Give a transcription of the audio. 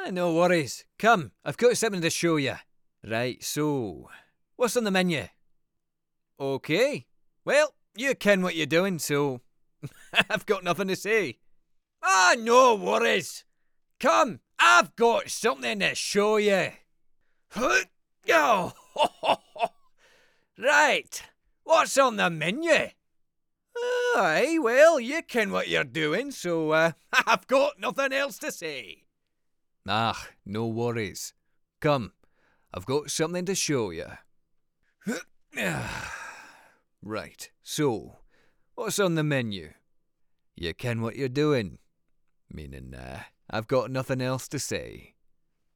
No worries. Come, I've got something to show you. Right, so, what's on the menu? Okay. Well, you ken what you're doing, so I've got nothing to say. No worries. Come, I've got something to show you. Oh, right. What's on the menu? Aye, well, you ken what you're doing, so I've got nothing else to say. No worries. Come, I've got something to show you. Right, so, what's on the menu? You ken what you're doing. Meaning, I've got nothing else to say.